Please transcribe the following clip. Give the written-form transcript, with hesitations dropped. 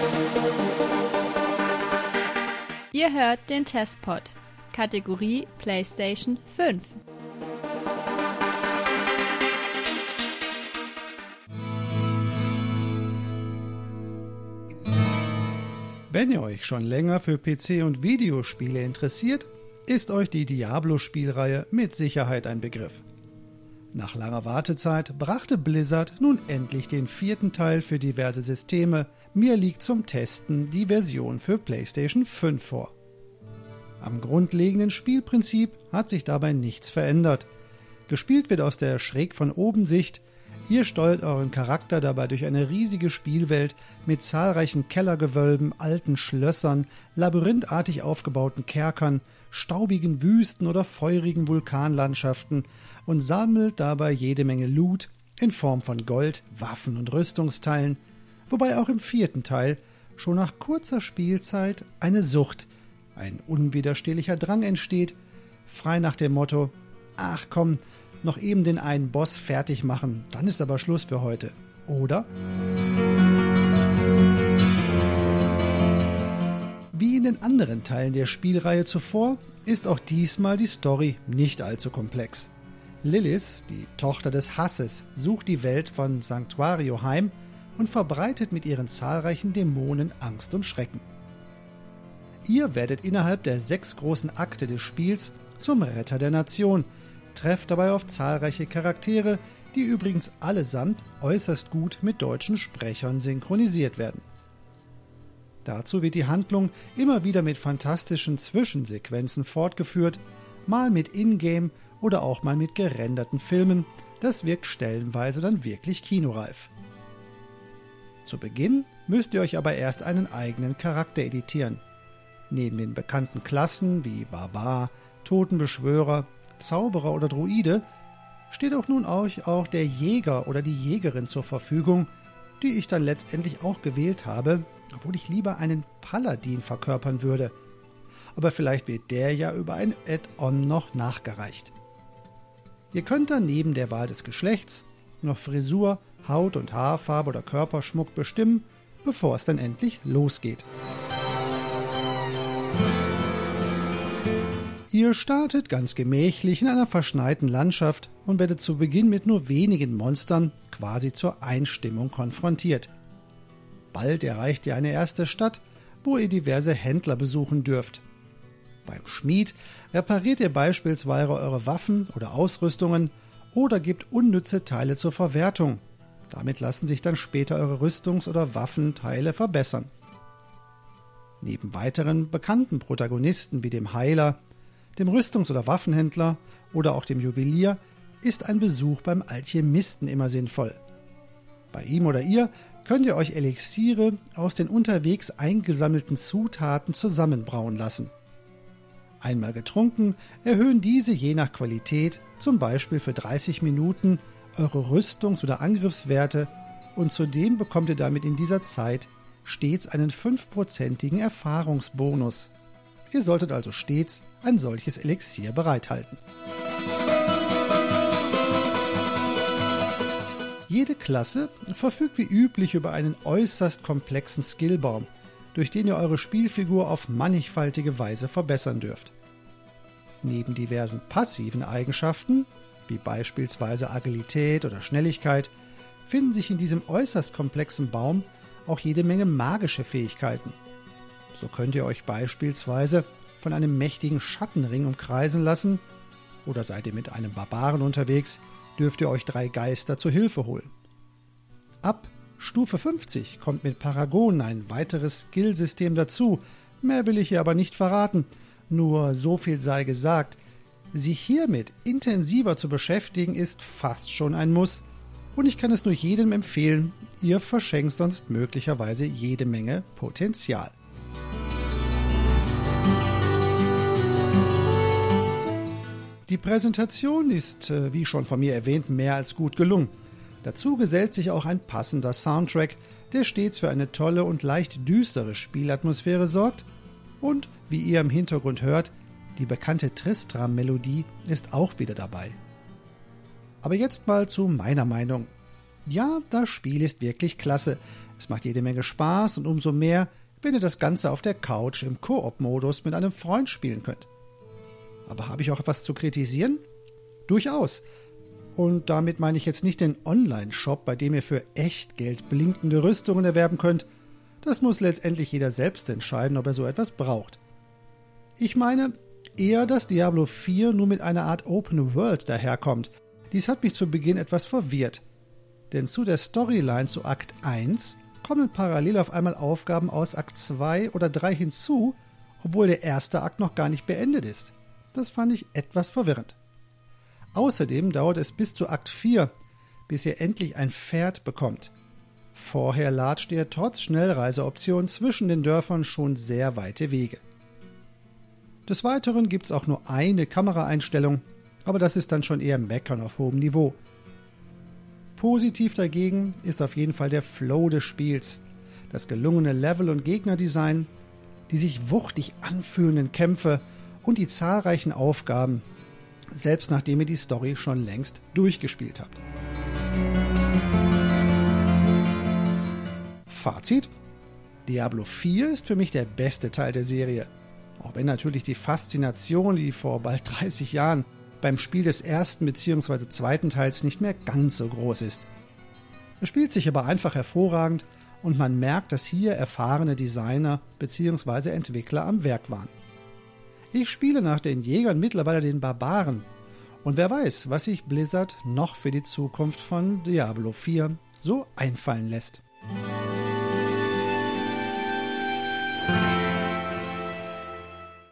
Ihr hört den Testpod, Kategorie PlayStation 5. Wenn ihr euch schon länger für PC und Videospiele interessiert, ist euch die Diablo-Spielreihe mit Sicherheit ein Begriff. Nach langer Wartezeit brachte Blizzard nun endlich den 4. Teil für diverse Systeme. Mir liegt zum Testen die Version für PlayStation 5 vor. Am grundlegenden Spielprinzip hat sich dabei nichts verändert. Gespielt wird aus der Schräg-von-oben-Sicht. Ihr steuert euren Charakter dabei durch eine riesige Spielwelt mit zahlreichen Kellergewölben, alten Schlössern, labyrinthartig aufgebauten Kerkern, staubigen Wüsten oder feurigen Vulkanlandschaften und sammelt dabei jede Menge Loot in Form von Gold, Waffen und Rüstungsteilen, wobei auch im 4. Teil schon nach kurzer Spielzeit eine Sucht, ein unwiderstehlicher Drang entsteht, frei nach dem Motto: ach komm, noch eben den einen Boss fertig machen, dann ist aber Schluss für heute, oder? Wie in den anderen Teilen der Spielreihe zuvor, ist auch diesmal die Story nicht allzu komplex. Lilith, die Tochter des Hasses, sucht die Welt von Sanctuario heim und verbreitet mit ihren zahlreichen Dämonen Angst und Schrecken. Ihr werdet innerhalb der 6 großen Akte des Spiels zum Retter der Nation, trefft dabei auf zahlreiche Charaktere, die übrigens allesamt äußerst gut mit deutschen Sprechern synchronisiert werden. Dazu wird die Handlung immer wieder mit fantastischen Zwischensequenzen fortgeführt, mal mit Ingame oder auch mal mit gerenderten Filmen. Das wirkt stellenweise dann wirklich kinoreif. Zu Beginn müsst ihr euch aber erst einen eigenen Charakter editieren. Neben den bekannten Klassen wie Barbar, Totenbeschwörer, Zauberer oder Druide steht auch nun euch auch der Jäger oder die Jägerin zur Verfügung, die ich dann letztendlich auch gewählt habe, obwohl ich lieber einen Paladin verkörpern würde. Aber vielleicht wird der ja über ein Add-on noch nachgereicht. Ihr könnt dann neben der Wahl des Geschlechts noch Frisur, Haut- und Haarfarbe oder Körperschmuck bestimmen, bevor es dann endlich losgeht. Ihr startet ganz gemächlich in einer verschneiten Landschaft und werdet zu Beginn mit nur wenigen Monstern quasi zur Einstimmung konfrontiert. Bald erreicht ihr eine erste Stadt, wo ihr diverse Händler besuchen dürft. Beim Schmied repariert ihr beispielsweise eure Waffen oder Ausrüstungen oder gebt unnütze Teile zur Verwertung. Damit lassen sich dann später eure Rüstungs- oder Waffenteile verbessern. Neben weiteren bekannten Protagonisten wie dem Heiler, dem Rüstungs- oder Waffenhändler oder auch dem Juwelier ist ein Besuch beim Alchemisten immer sinnvoll. Bei ihm oder ihr könnt ihr euch Elixiere aus den unterwegs eingesammelten Zutaten zusammenbrauen lassen. Einmal getrunken, erhöhen diese je nach Qualität, zum Beispiel für 30 Minuten, eure Rüstungs- oder Angriffswerte und zudem bekommt ihr damit in dieser Zeit stets einen 5%igen Erfahrungsbonus. Ihr solltet also stets ein solches Elixier bereithalten. Jede Klasse verfügt wie üblich über einen äußerst komplexen Skillbaum, durch den ihr eure Spielfigur auf mannigfaltige Weise verbessern dürft. Neben diversen passiven Eigenschaften, wie beispielsweise Agilität oder Schnelligkeit, finden sich in diesem äußerst komplexen Baum auch jede Menge magische Fähigkeiten. So könnt ihr euch beispielsweise von einem mächtigen Schattenring umkreisen lassen, oder seid ihr mit einem Barbaren unterwegs, dürft ihr euch 3 Geister zur Hilfe holen. Ab Stufe 50 kommt mit Paragon ein weiteres Skillsystem dazu, mehr will ich hier aber nicht verraten, nur so viel sei gesagt, sich hiermit intensiver zu beschäftigen ist fast schon ein Muss und ich kann es nur jedem empfehlen, ihr verschenkt sonst möglicherweise jede Menge Potenzial. Die Präsentation ist, wie schon von mir erwähnt, mehr als gut gelungen. Dazu gesellt sich auch ein passender Soundtrack, der stets für eine tolle und leicht düstere Spielatmosphäre sorgt. Und, wie ihr im Hintergrund hört, die bekannte Tristram-Melodie ist auch wieder dabei. Aber jetzt mal zu meiner Meinung. Ja, das Spiel ist wirklich klasse. Es macht jede Menge Spaß und umso mehr, wenn ihr das Ganze auf der Couch im Koop-Modus mit einem Freund spielen könnt. Aber habe ich auch etwas zu kritisieren? Durchaus. Und damit meine ich jetzt nicht den Online-Shop, bei dem ihr für Echtgeld blinkende Rüstungen erwerben könnt. Das muss letztendlich jeder selbst entscheiden, ob er so etwas braucht. Ich meine eher, dass Diablo 4 nur mit einer Art Open World daherkommt. Dies hat mich zu Beginn etwas verwirrt. Denn zu der Storyline zu Akt 1 kommen parallel auf einmal Aufgaben aus Akt 2 oder 3 hinzu, obwohl der erste Akt noch gar nicht beendet ist. Das fand ich etwas verwirrend. Außerdem dauert es bis zu Akt 4, bis ihr endlich ein Pferd bekommt. Vorher latscht ihr trotz Schnellreiseoptionen zwischen den Dörfern schon sehr weite Wege. Des Weiteren gibt es auch nur eine Kameraeinstellung, aber das ist dann schon eher Meckern auf hohem Niveau. Positiv dagegen ist auf jeden Fall der Flow des Spiels, das gelungene Level- und Gegnerdesign, die sich wuchtig anfühlenden Kämpfe und die zahlreichen Aufgaben, selbst nachdem ihr die Story schon längst durchgespielt habt. Fazit: Diablo 4 ist für mich der beste Teil der Serie, auch wenn natürlich die Faszination, die vor bald 30 Jahren beim Spiel des ersten bzw. zweiten Teils nicht mehr ganz so groß ist. Es spielt sich aber einfach hervorragend und man merkt, dass hier erfahrene Designer bzw. Entwickler am Werk waren. Ich spiele nach den Jägern mittlerweile den Barbaren und wer weiß, was sich Blizzard noch für die Zukunft von Diablo 4 so einfallen lässt.